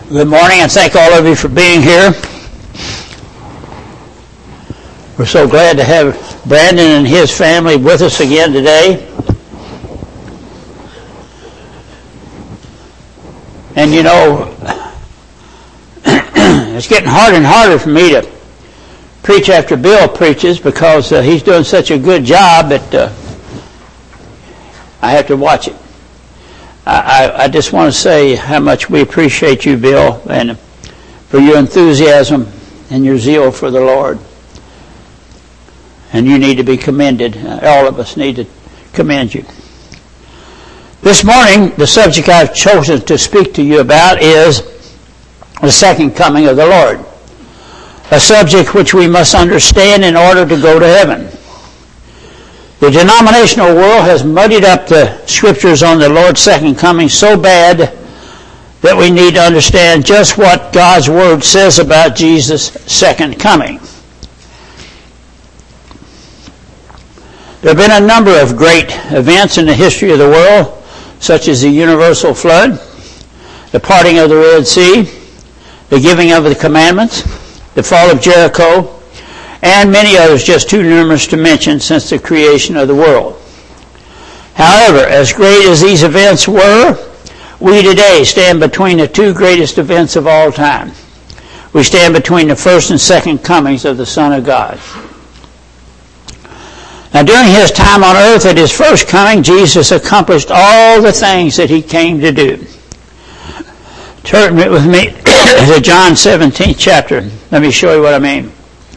Good morning, and thank all of you for being here. We're so glad to have Brandon and his family with us again today. And you know, it's getting harder and harder for me to preach after Bill preaches because he's doing such a good job that I have to watch it. I just want to say how much we appreciate you, Bill, and for your enthusiasm and your zeal for the Lord. And you need to be commended. All of us need to commend you. This morning, the subject I've chosen to speak to you about is the second coming of the Lord, a subject which we must understand in order to go to heaven. The denominational world has muddied up the scriptures on the Lord's second coming so bad that we need to understand just what God's Word says about Jesus' second coming. There have been a number of great events in the history of the world, such as the universal flood, the parting of the Red Sea, the giving of the commandments, the fall of Jericho, and many others just too numerous to mention since the creation of the world. However, as great as these events were, we today stand between the two greatest events of all time. We stand between the first and second comings of the Son of God. Now, during his time on earth at his first coming, Jesus accomplished all the things that he came to do. Turn with me to John 17th chapter. Let me show you what I mean.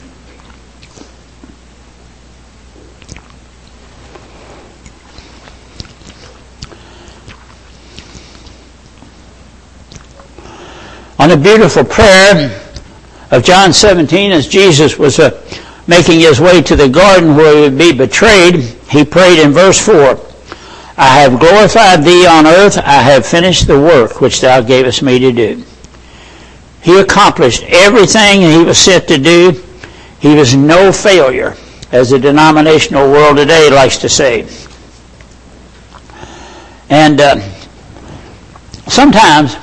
On the beautiful prayer of John 17, as Jesus was making his way to the garden where he would be betrayed, he prayed in verse 4, I have glorified thee on earth, I have finished the work which thou gavest me to do. He accomplished everything he was sent to do. He was no failure, as the denominational world today likes to say. And sometimes,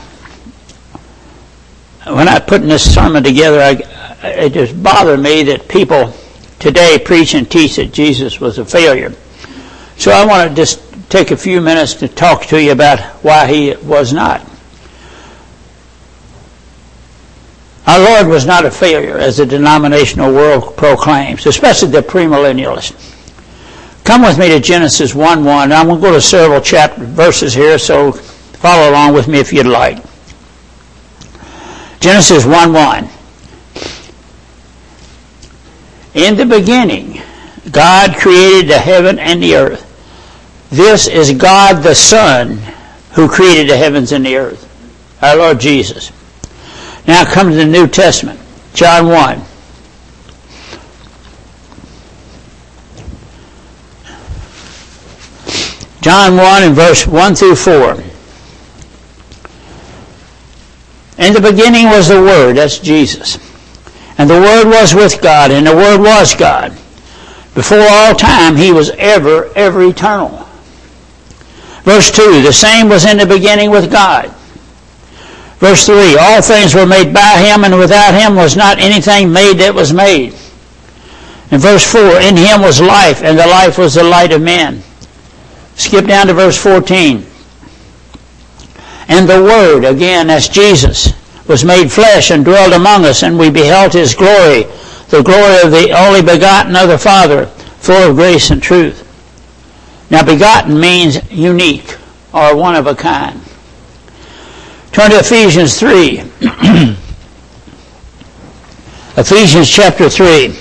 when I put this sermon together, it just bothered me that people today preach and teach that Jesus was a failure. So I want to just take a few minutes to talk to you about why he was not. Our Lord was not a failure, as the denominational world proclaims, especially the premillennialists. Come with me to Genesis 1:1. I'm going to go to several verses here, so follow along with me if you'd like. Genesis 1:1. In the beginning, God created the heaven and the earth. This is God the Son who created the heavens and the earth, our Lord Jesus. Now come to the New Testament, John 1. John 1 and verse 1 through 4. In the beginning was the Word, that's Jesus. And the Word was with God, and the Word was God. Before all time, he was ever eternal. Verse 2, the same was in the beginning with God. Verse 3, all things were made by him, and without him was not anything made that was made. And verse 4, in him was life, and the life was the light of men. Skip down to verse 14. And the Word, again, that's Jesus, was made flesh and dwelt among us, and we beheld his glory, the glory of the only begotten of the Father, full of grace and truth. Now, begotten means unique or one of a kind. Turn to Ephesians 3. Ephesians chapter 3.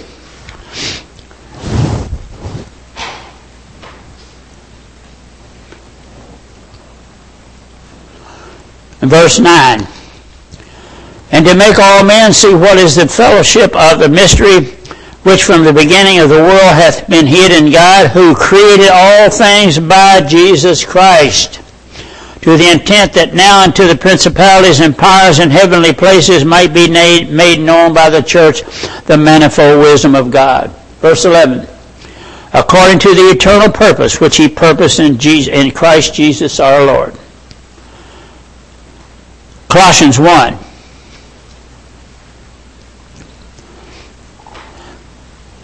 And verse 9. And to make all men see what is the fellowship of the mystery, which from the beginning of the world hath been hid in God, who created all things by Jesus Christ, to the intent that now unto the principalities and powers in heavenly places might be made known by the church the manifold wisdom of God. Verse 11. According to the eternal purpose which he purposed in Christ Jesus our Lord. Colossians 1.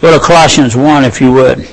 Go to Colossians 1 if you would.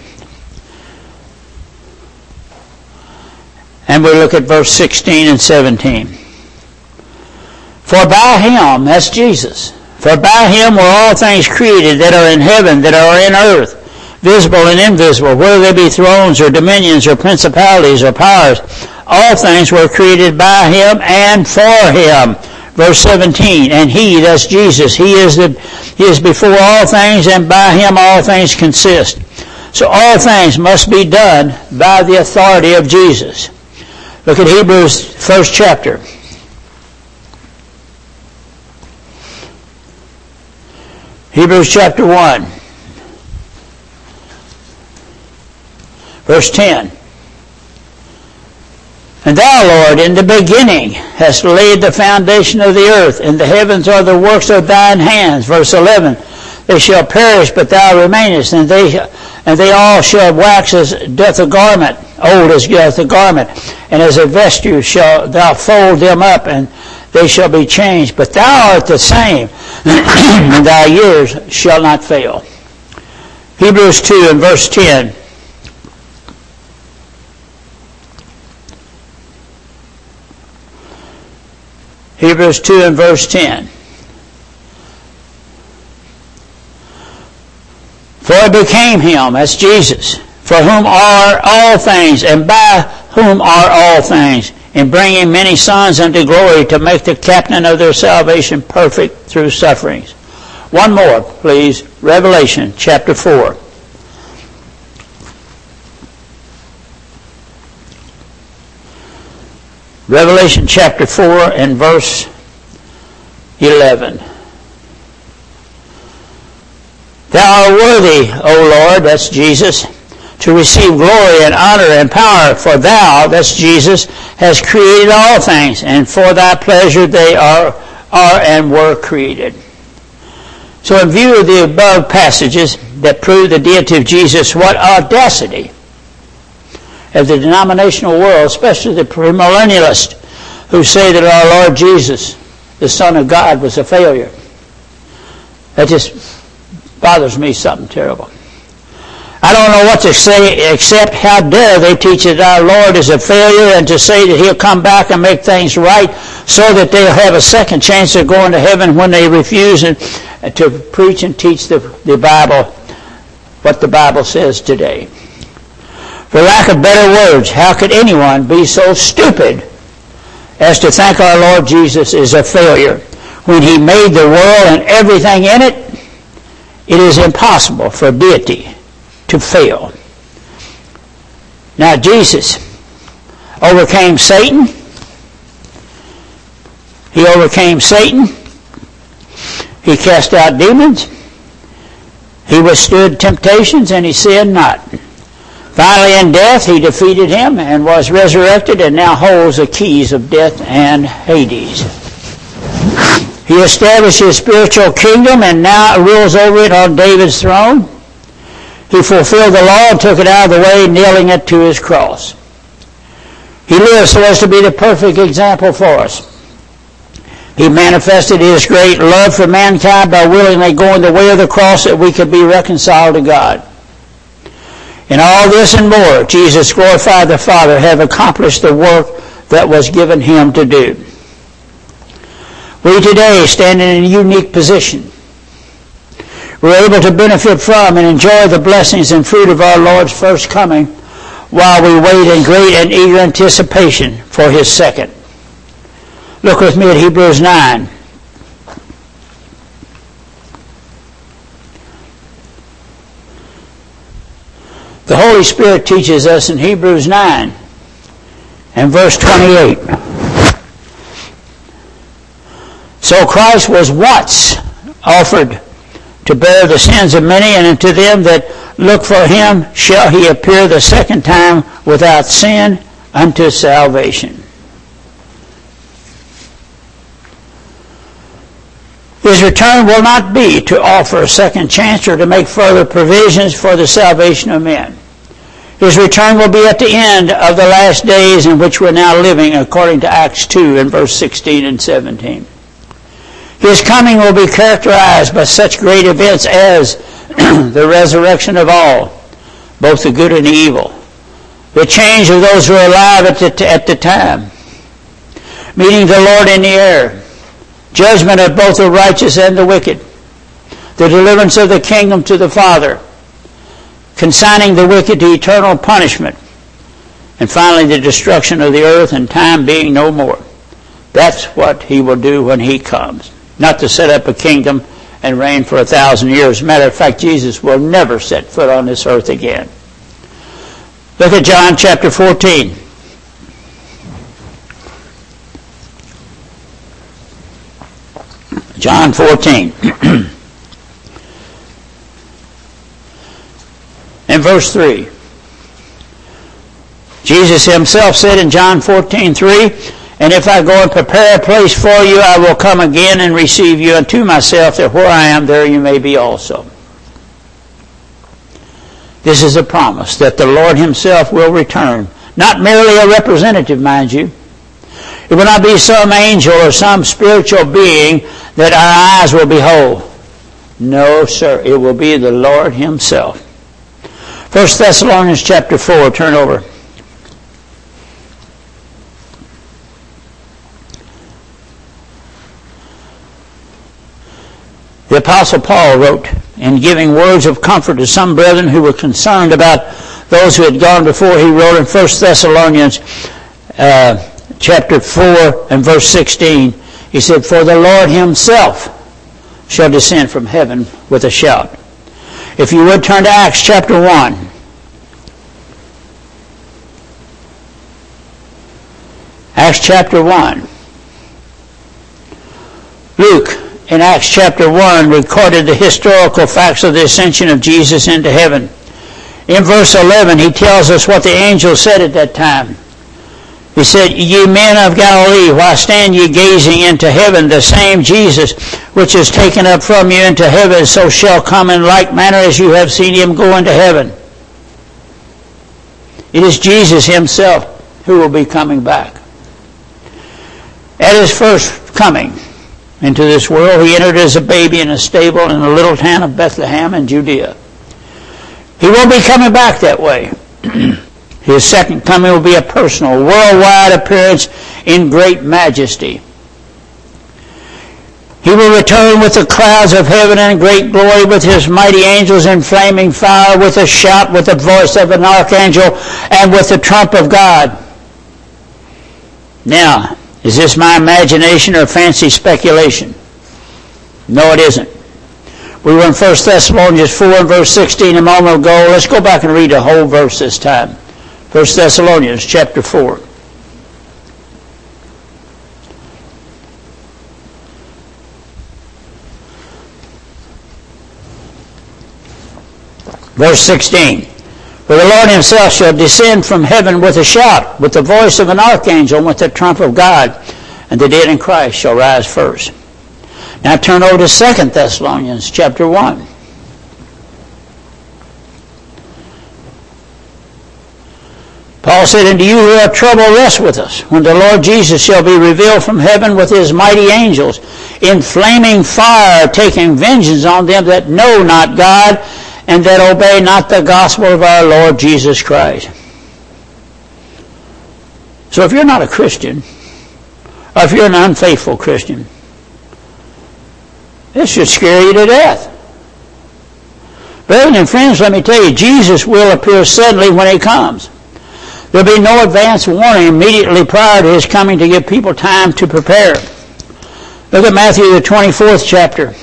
And we look at verse 16 and 17. For by him, that's Jesus, for by him were all things created that are in heaven, that are in earth, visible and invisible, whether they be thrones or dominions or principalities or powers. All things were created by him and for him. Verse 17, and he, that's Jesus, he is before all things, and by him all things consist. So all things must be done by the authority of Jesus. Look at Hebrews, first chapter. Hebrews chapter 1. Verse 10. And thou, Lord, in the beginning hast laid the foundation of the earth, and the heavens are the works of thine hands. Verse 11. They shall perish, but thou remainest, and they all shall wax as doth a garment, old as doth a garment, and as a vesture shalt thou fold them up, and they shall be changed. But thou art the same, and thy years shall not fail. Hebrews 2 and verse 10. Hebrews 2 and verse 10. For it became him, that's Jesus, for whom are all things, and by whom are all things, in bringing many sons unto glory, to make the captain of their salvation perfect through sufferings. One more, please. Revelation chapter 4. Revelation chapter 4 and verse 11. Thou art worthy, O Lord, that's Jesus, to receive glory and honor and power, for thou, that's Jesus, hast created all things, and for thy pleasure they are and were created. So in view of the above passages that prove the deity of Jesus, what audacity of the denominational world, especially the premillennialists, who say that our Lord Jesus, the Son of God, was a failure. That just bothers me something terrible. I don't know what to say except how dare they teach that our Lord is a failure, and to say that he'll come back and make things right so that they'll have a second chance of going to heaven when they refuse to preach and teach the Bible, what the Bible says today. For lack of better words, how could anyone be so stupid as to think our Lord Jesus is a failure when he made the world and everything in it? It is impossible for deity to fail. Now Jesus overcame Satan. He overcame Satan. He cast out demons. He withstood temptations, and he sinned not. Finally, in death, he defeated him and was resurrected, and now holds the keys of death and Hades. He established his spiritual kingdom and now rules over it on David's throne. He fulfilled the law and took it out of the way, nailing it to his cross. He lived so as to be the perfect example for us. He manifested his great love for mankind by willingly going the way of the cross that we could be reconciled to God. In all this and more, Jesus glorified the Father, have accomplished the work that was given him to do. We today stand in a unique position. We're able to benefit from and enjoy the blessings and fruit of our Lord's first coming while we wait in great and eager anticipation for his second. Look with me at Hebrews 9. The Holy Spirit teaches us in Hebrews 9 and verse 28. So Christ was once offered to bear the sins of many, and unto them that look for him shall he appear the second time without sin unto salvation. His return will not be to offer a second chance or to make further provisions for the salvation of men. His return will be at the end of the last days in which we're now living, according to Acts 2 and verse 16 and 17. His coming will be characterized by such great events as the resurrection of all, both the good and the evil, the change of those who are alive at the time, meeting the Lord in the air, judgment of both the righteous and the wicked, the deliverance of the kingdom to the Father, consigning the wicked to eternal punishment, and finally the destruction of the earth and time being no more. That's what he will do when he comes. Not to set up a kingdom and reign for 1,000 years. Matter of fact, Jesus will never set foot on this earth again. Look at John chapter 14. John 14. And verse 3. Jesus himself said in John 14:3, "And if I go and prepare a place for you, I will come again and receive you unto myself, that where I am, there you may be also." This is a promise that the Lord himself will return. Not merely a representative, mind you. It will not be some angel or some spiritual being that our eyes will behold. No, sir. It will be the Lord himself. 1 Thessalonians chapter 4. Turn over. The Apostle Paul wrote, in giving words of comfort to some brethren who were concerned about those who had gone before, he wrote in 1 Thessalonians chapter 4 and verse 16, he said, "For the Lord himself shall descend from heaven with a shout." If you would turn to Acts chapter 1. Acts chapter 1. Luke, in Acts chapter 1, recorded the historical facts of the ascension of Jesus into heaven. In verse 11, he tells us what the angel said at that time. He said, "Ye men of Galilee, why stand ye gazing into heaven? The same Jesus which is taken up from you into heaven, so shall come in like manner as you have seen him go into heaven." It is Jesus himself who will be coming back. At his first coming into this world, he entered as a baby in a stable in the little town of Bethlehem in Judea. He will be coming back that way. His second coming will be a personal, worldwide appearance in great majesty. He will return with the clouds of heaven and great glory, with his mighty angels in flaming fire, with a shout, with the voice of an archangel, and with the trump of God. Now, is this my imagination or fancy speculation? No, it isn't. We were in 1 Thessalonians 4 and verse 16 a moment ago. Let's go back and read the whole verse this time. 1 Thessalonians chapter 4. Verse 16. "For the Lord himself shall descend from heaven with a shout, with the voice of an archangel, and with the trump of God, and the dead in Christ shall rise first." Now turn over to 2 Thessalonians chapter 1. Paul said, "Unto you who have trouble, rest with us, when the Lord Jesus shall be revealed from heaven with his mighty angels, in flaming fire, taking vengeance on them that know not God, and that obey not the gospel of our Lord Jesus Christ." So if you're not a Christian, or if you're an unfaithful Christian, this should scare you to death. Brethren and friends, let me tell you, Jesus will appear suddenly when he comes. There'll be no advance warning immediately prior to his coming to give people time to prepare. Look at Matthew the 24th chapter.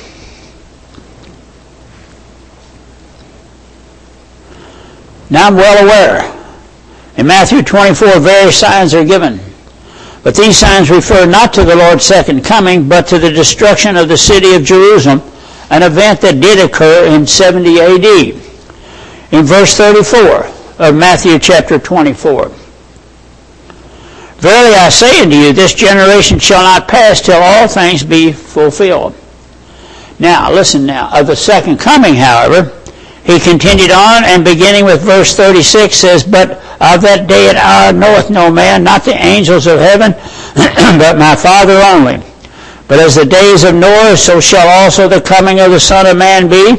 Now I'm well aware, in Matthew 24, various signs are given. But these signs refer not to the Lord's second coming, but to the destruction of the city of Jerusalem, an event that did occur in 70 A.D. In verse 34 of Matthew chapter 24. "Verily I say unto you, this generation shall not pass till all things be fulfilled." Now, listen now. Of the second coming, however, he continued on, and beginning with verse 36 says, "But of that day and hour knoweth no man, not the angels of heaven, but my Father only. But as the days of Noah, so shall also the coming of the Son of Man be.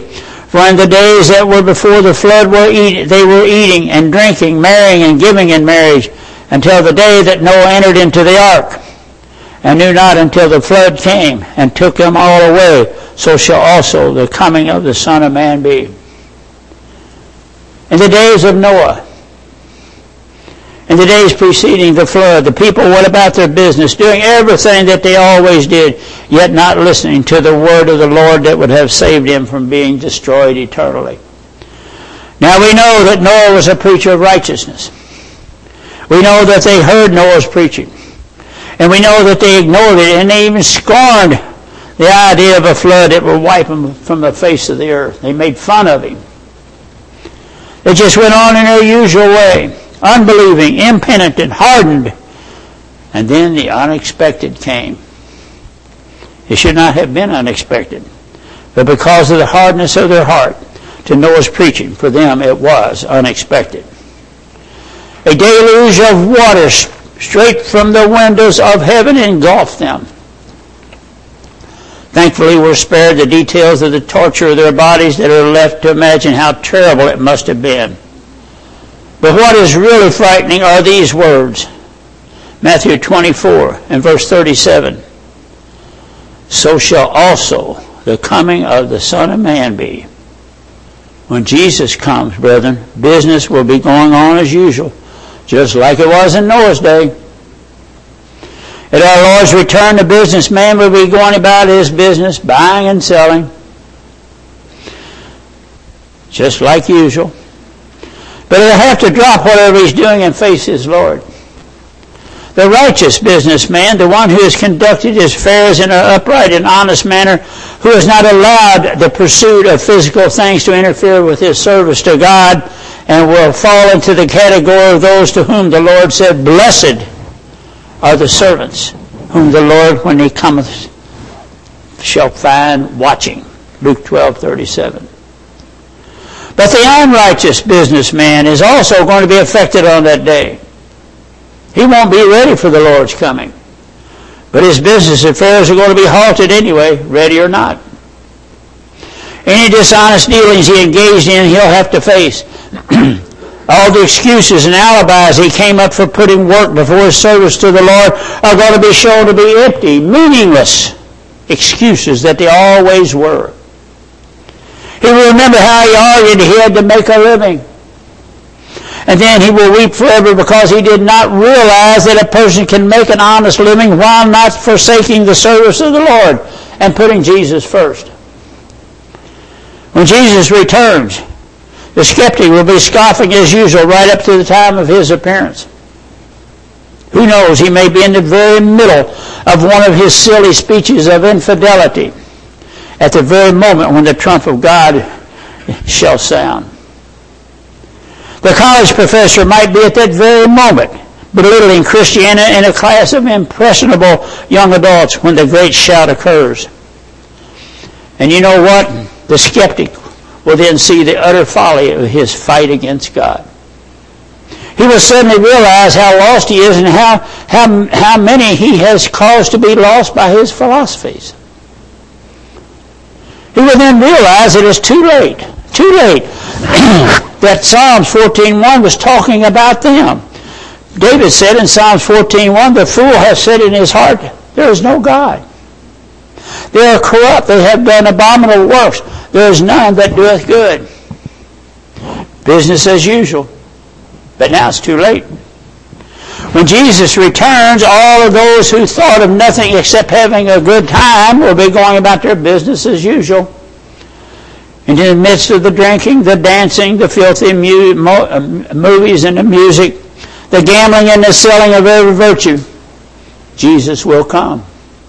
For in the days that were before the flood they were eating and drinking, marrying and giving in marriage, until the day that Noah entered into the ark, and knew not until the flood came and took them all away. So shall also the coming of the Son of Man be. In the days of Noah, in the days preceding the flood, the people went about their business, doing everything that they always did, yet not listening to the word of the Lord that would have saved them from being destroyed eternally. Now we know that Noah was a preacher of righteousness. We know that they heard Noah's preaching. And we know that they ignored it, and they even scorned the idea of a flood that would wipe them from the face of the earth. They made fun of him. They just went on in their usual way, unbelieving, impenitent, hardened. And then the unexpected came. It should not have been unexpected, but because of the hardness of their heart to Noah's preaching, for them it was unexpected. A deluge of water straight from the windows of heaven engulfed them. Thankfully, we're spared the details of the torture of their bodies that are left to imagine how terrible it must have been. But what is really frightening are these words. Matthew 24 and verse 37. So shall also the coming of the Son of Man be. When Jesus comes, brethren, business will be going on as usual, just like it was in Noah's day. At our Lord's return, the businessman will be going about his business, buying and selling, just like usual. But he'll have to drop whatever he's doing and face his Lord. The righteous businessman, the one who has conducted his affairs in an upright and honest manner, who has not allowed the pursuit of physical things to interfere with his service to God, and will fall into the category of those to whom the Lord said, Blessed are the servants whom the Lord, when he cometh, shall find watching. Luke 12:37. But the unrighteous businessman is also going to be affected on that day. He won't be ready for the Lord's coming. But his business affairs are going to be halted anyway, ready or not. Any dishonest dealings he engaged in, he'll have to face. All the excuses and alibis he came up for putting work before his service to the Lord are going to be shown to be empty, meaningless excuses that they always were. He will remember how he argued he had to make a living. And then he will weep forever because he did not realize that a person can make an honest living while not forsaking the service of the Lord and putting Jesus first. When Jesus returns, the skeptic will be scoffing as usual right up to the time of his appearance. Who knows, he may be in the very middle of one of his silly speeches of infidelity at the very moment when the trump of God shall sound. The college professor might be at that very moment belittling Christianity in a class of impressionable young adults when the great shout occurs. And you know what? The skeptic will then see the utter folly of his fight against God. He will suddenly realize how lost he is and how many he has caused to be lost by his philosophies. He will then realize it is too late, that Psalms 14:1 was talking about them. David said in Psalms 14:1, the fool hath said in his heart, there is no God. They are corrupt, they have done abominable works. There is none that doeth good. Business as usual. But now it's too late. When Jesus returns, all of those who thought of nothing except having a good time will be going about their business as usual. And in the midst of the drinking, the dancing, the filthy movies and the music, the gambling and the selling of every virtue, Jesus will come.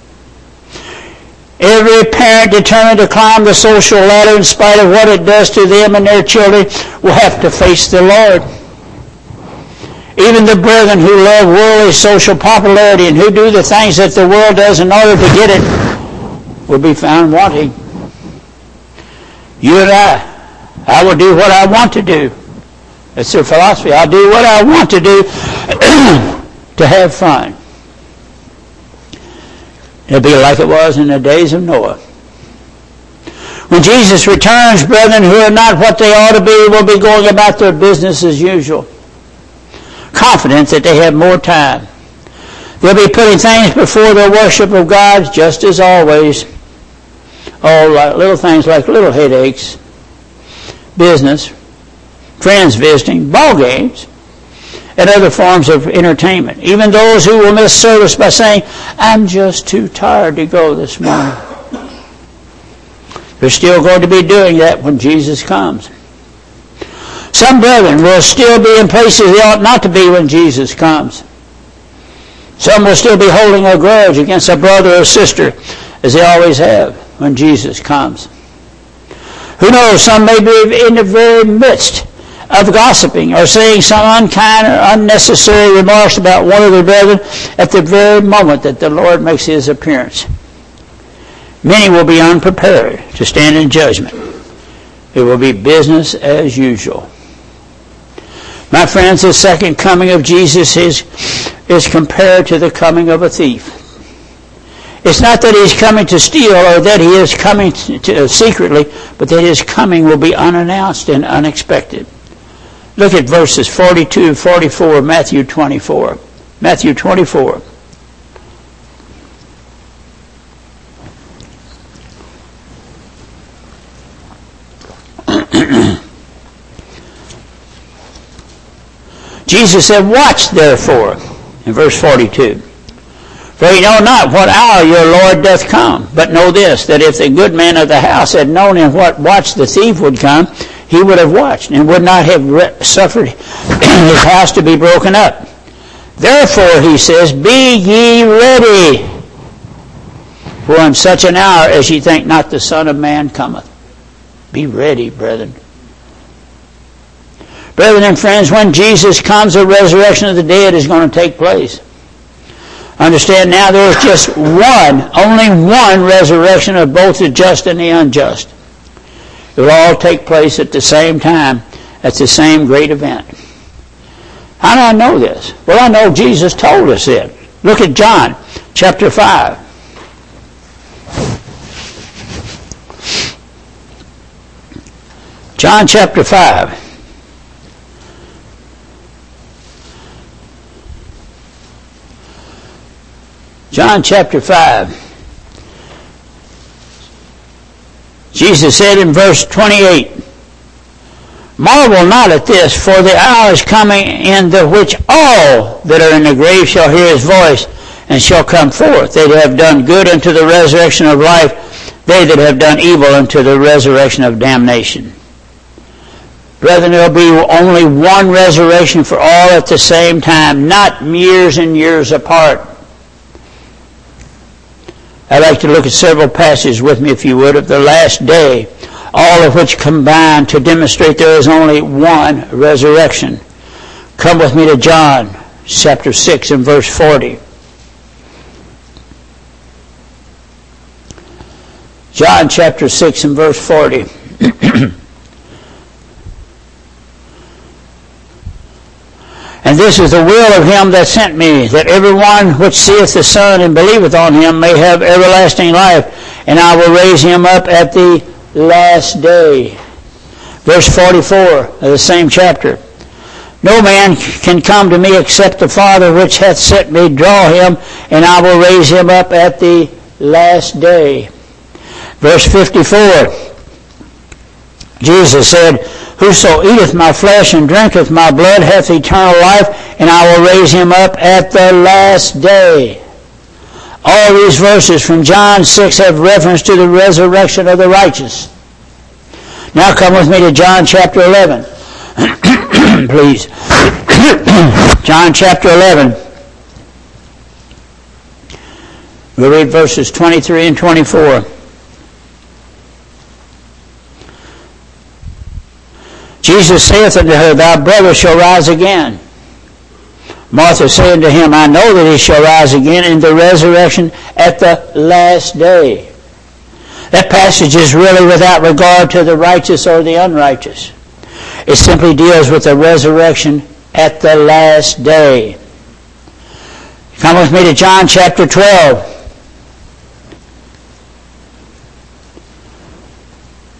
Every parent determined to climb the social ladder in spite of what it does to them and their children will have to face the Lord. Even the brethren who love worldly social popularity and who do the things that the world does in order to get it will be found wanting. You and I will do what I want to do. That's their philosophy. I'll do what I want to do to have fun. It'll be like it was in the days of Noah. When Jesus returns, brethren who are not what they ought to be will be going about their business as usual, confident that they have more time. They'll be putting things before their worship of God just as always. Like little things like little headaches, business, friends visiting, ball games, and other forms of entertainment. Even those who will miss service by saying, I'm just too tired to go this morning. They're still going to be doing that when Jesus comes. Some brethren will still be in places they ought not to be when Jesus comes. Some will still be holding a grudge against a brother or sister, as they always have when Jesus comes. Who knows, some may be in the very midst of gossiping or saying some unkind or unnecessary remarks about one of their brethren at the very moment that the Lord makes His appearance. Many will be unprepared to stand in judgment. It will be business as usual. My friends, the second coming of Jesus is compared to the coming of a thief. It's not that He's coming to steal or that He is coming secretly, but that His coming will be unannounced and unexpected. Look at verses 42 and 44, Matthew 24. Matthew 24. Jesus said, watch therefore, in verse 42. For ye know not what hour your Lord doth come. But know this, that if the good man of the house had known in what watch the thief would come, he would have watched, and would not have suffered his house to be broken up. Therefore, he says, be ye ready, for in such an hour as ye think not the Son of Man cometh. Be ready, brethren. Brethren and friends, when Jesus comes, the resurrection of the dead is going to take place. Understand now there is just only one resurrection of both the just and the unjust. It will all take place at the same time, at the same great event. How do I know this? Well, I know Jesus told us it. Look at John chapter 5. John chapter 5. John chapter 5. Jesus said in verse 28, marvel not at this, for the hour is coming in the which all that are in the grave shall hear His voice, and shall come forth. They that have done good unto the resurrection of life, they that have done evil unto the resurrection of damnation. Brethren, there will be only one resurrection for all at the same time, not years and years apart. I'd like to look at several passages with me, if you would, of the last day, all of which combine to demonstrate there is only one resurrection. Come with me to John chapter 6 and verse 40. John chapter 6 and verse 40. And this is the will of Him that sent me, that every one which seeth the Son and believeth on Him may have everlasting life, and I will raise him up at the last day. Verse 44 of the same chapter. No man can come to me except the Father which hath sent me draw him, and I will raise him up at the last day. Verse 54. Jesus said, whoso eateth my flesh and drinketh my blood hath eternal life, and I will raise him up at the last day. All these verses from John 6 have reference to the resurrection of the righteous. Now come with me to John chapter 11. Please. John chapter 11. We'll read verses 23 and 24. Jesus saith unto her, thy brother shall rise again. Martha said unto him, I know that he shall rise again in the resurrection at the last day. That passage is really without regard to the righteous or the unrighteous. It simply deals with the resurrection at the last day. Come with me to John chapter 12.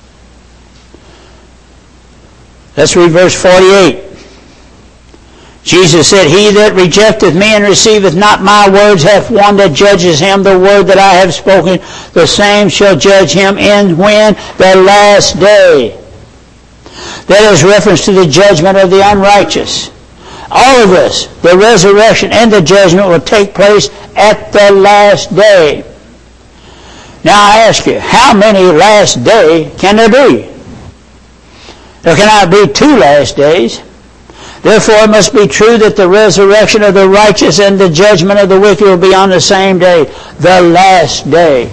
Let's read verse 48. Jesus said, He that rejecteth me and receiveth not my words hath one that judges him. The word that I have spoken, the same shall judge him in when? The last day. That is reference to the judgment of the unrighteous. All of this, the resurrection and the judgment, will take place at the last day. Now I ask you, how many last day can there be? There cannot be two last days. Therefore it must be true that the resurrection of the righteous and the judgment of the wicked will be on the same day, the last day.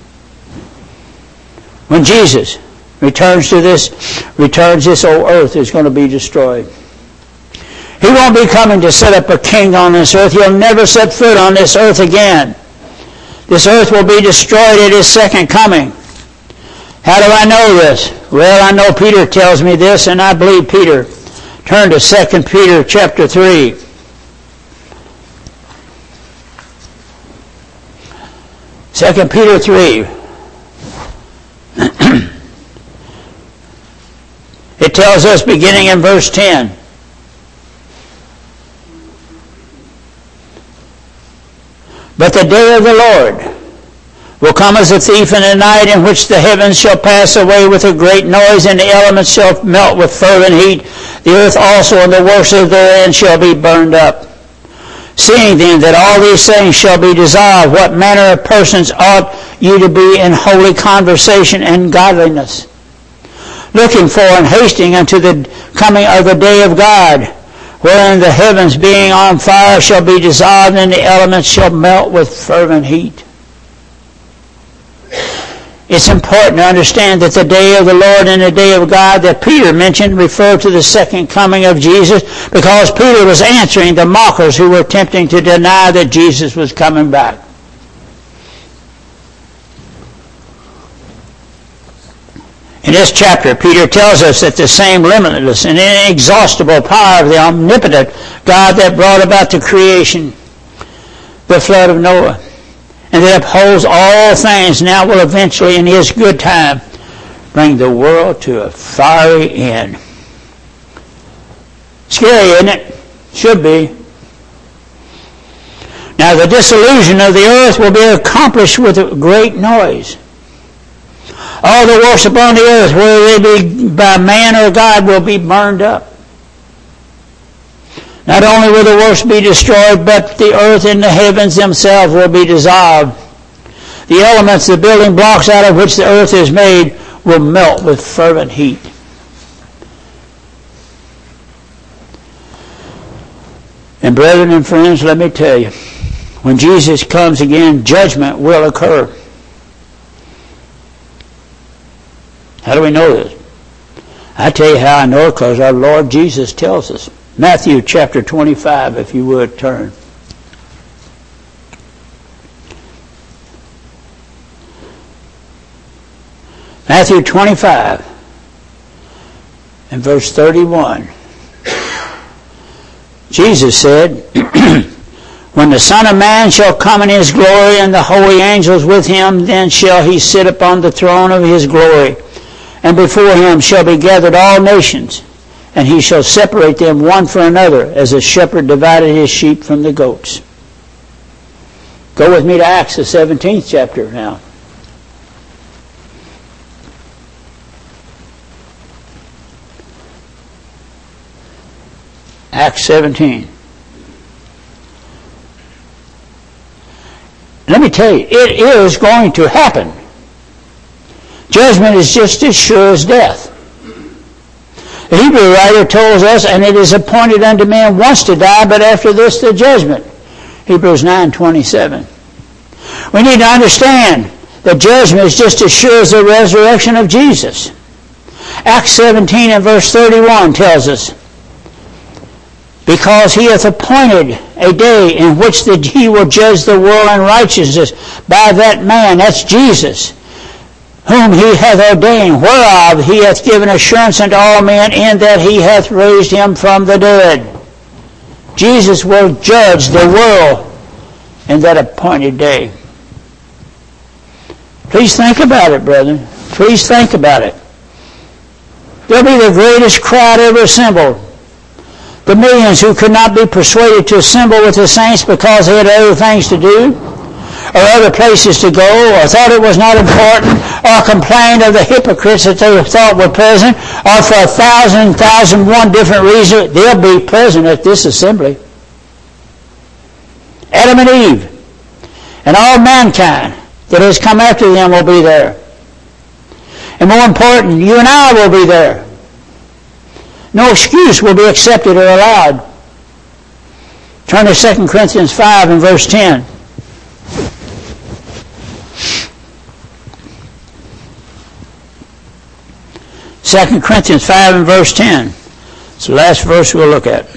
When Jesus returns, this old earth is going to be destroyed. He won't be coming to set up a king on this earth. He'll never set foot on this earth again. This earth will be destroyed at His second coming. How do I know this? Well, I know Peter tells me this, and I believe Peter. Turn to 2 Peter chapter 3. Second Peter 3. It tells us, beginning in verse 10, But the day of the Lord will come as a thief in the night, in which the heavens shall pass away with a great noise, and the elements shall melt with fervent heat. The earth also and the works therein shall be burned up. Seeing then that all these things shall be dissolved, what manner of persons ought you to be in holy conversation and godliness, looking for and hasting unto the coming of the day of God, wherein the heavens being on fire shall be dissolved, and the elements shall melt with fervent heat. It's important to understand that the day of the Lord and the day of God that Peter mentioned refer to the second coming of Jesus, because Peter was answering the mockers who were attempting to deny that Jesus was coming back. In this chapter, Peter tells us that the same limitless and inexhaustible power of the omnipotent God that brought about the creation, the flood of Noah, and that upholds all things, now will eventually, in His good time, bring the world to a fiery end. Scary, isn't it? Should be. Now, the dissolution of the earth will be accomplished with a great noise. All the works upon the earth, whether they be by man or God, will be burned up. Not only will the works be destroyed, but the earth and the heavens themselves will be dissolved. The elements, the building blocks out of which the earth is made, will melt with fervent heat. And brethren and friends, let me tell you, when Jesus comes again, judgment will occur. How do we know this? I tell you how I know it, because our Lord Jesus tells us. Matthew chapter 25, if you would turn. Matthew 25 and verse 31. Jesus said, When the Son of Man shall come in His glory, and the holy angels with Him, then shall He sit upon the throne of His glory. And before Him shall be gathered all nations, and He shall separate them one from another, as a shepherd divided his sheep from the goats. Go with me to Acts, the 17th chapter now. Acts 17. Let me tell you, it is going to happen. Judgment is just as sure as death. The Hebrew writer tells us, and it is appointed unto man once to die, but after this the judgment. Hebrews 9:27. We need to understand that judgment is just as sure as the resurrection of Jesus. Acts 17 and verse 31 tells us, Because He hath appointed a day in which He will judge the world in righteousness by that man, that's Jesus, whom He hath ordained, whereof He hath given assurance unto all men, in that He hath raised Him from the dead. Jesus will judge the world in that appointed day. Please think about it, brethren. Please think about it. There'll be the greatest crowd ever assembled. The millions who could not be persuaded to assemble with the saints because they had other things to do, or other places to go, or thought it was not important, or complained of the hypocrites that they thought were present, or for 1,001 different reasons, they'll be present at this assembly. Adam and Eve, and all mankind that has come after them will be there. And more important, you and I will be there. No excuse will be accepted or allowed. Turn to 2 Corinthians 5 and verse 10. Second Corinthians 5 and verse 10. It's the last verse we'll look at.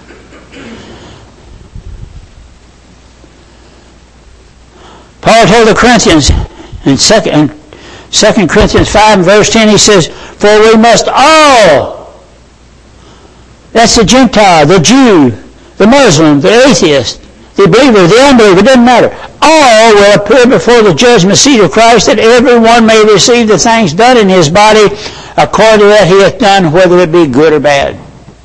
Paul told the Corinthians in 2 Corinthians 5 and verse 10, he says, for we must all, that's the Gentile, the Jew, the Muslim, the atheist, the believer, the unbeliever, it doesn't matter. All will appear before the judgment seat of Christ, that everyone may receive the things done in his body according to that he hath done, whether it be good or bad.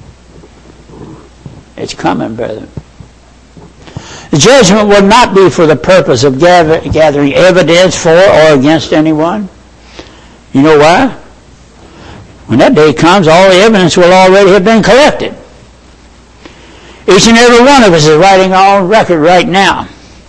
It's coming, brethren. The judgment will not be for the purpose of gathering evidence for or against anyone. You know why? When that day comes, all the evidence will already have been collected. Each and every one of us is writing our own record right now.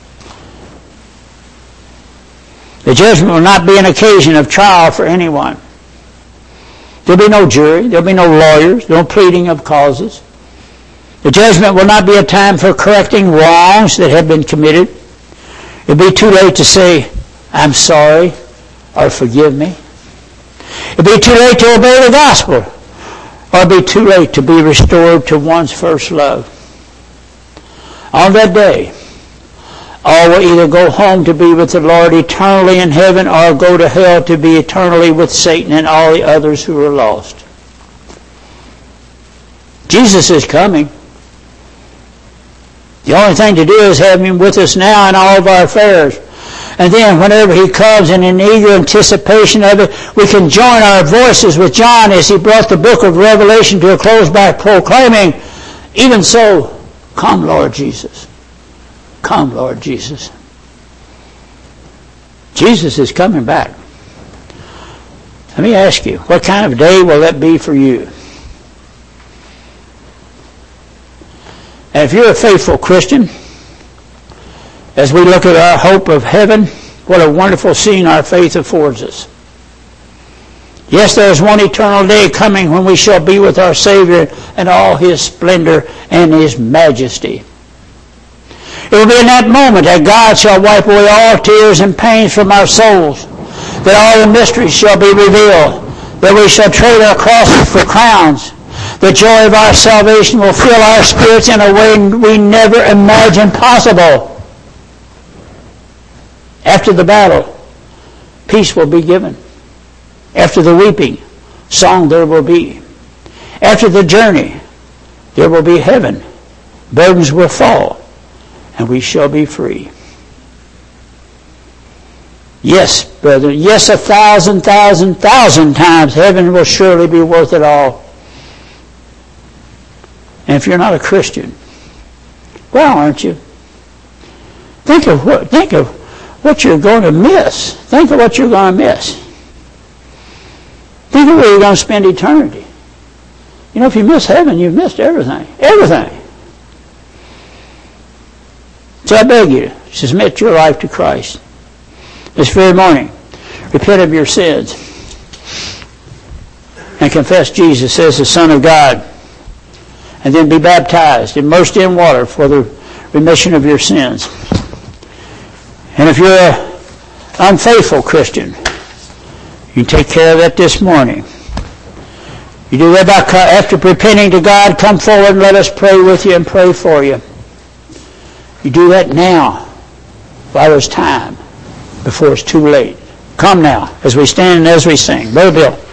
The judgment will not be an occasion of trial for anyone. There'll be no jury. There'll be no lawyers. No pleading of causes. The judgment will not be a time for correcting wrongs that have been committed. It'll be too late to say, I'm sorry, or forgive me. It'll be too late to obey the gospel, or it'll be too late to be restored to one's first love. On that day, all will either go home to be with the Lord eternally in heaven, or go to hell to be eternally with Satan and all the others who are lost. Jesus is coming. The only thing to do is have him with us now in all of our affairs. And then whenever he comes and in eager anticipation of it, we can join our voices with John as he brought the book of Revelation to a close by proclaiming, even so, come Lord Jesus. Come Lord Jesus. Jesus is coming back. Let me ask you, what kind of day will that be for you? And if you're a faithful Christian, as we look at our hope of heaven, what a wonderful scene our faith affords us. Yes, there is one eternal day coming when we shall be with our Savior in all His splendor and His majesty. It will be in that moment that God shall wipe away all tears and pains from our souls, that all the mysteries shall be revealed, that we shall trade our crosses for crowns. The joy of our salvation will fill our spirits in a way we never imagined possible. After the battle, peace will be given. After the weeping, song there will be. After the journey, there will be heaven. Burdens will fall, and we shall be free. Yes, brethren, yes, 1,000 times heaven will surely be worth it all. And if you're not a Christian, well, aren't you? Think of what you're going to miss. Think of what you're going to miss. Think of where you're going to spend eternity. You know, if you miss heaven, you've missed everything. Everything. So I beg you to submit your life to Christ this very morning. Repent of your sins and confess Jesus as the Son of God. And then be baptized, immersed in water for the remission of your sins. And if you're an unfaithful Christian, you can take care of that this morning. You do that by, after repenting to God, come forward and let us pray with you and pray for you. You do that now, while there's time, before it's too late. Come now, as we stand and as we sing. Brother Bill.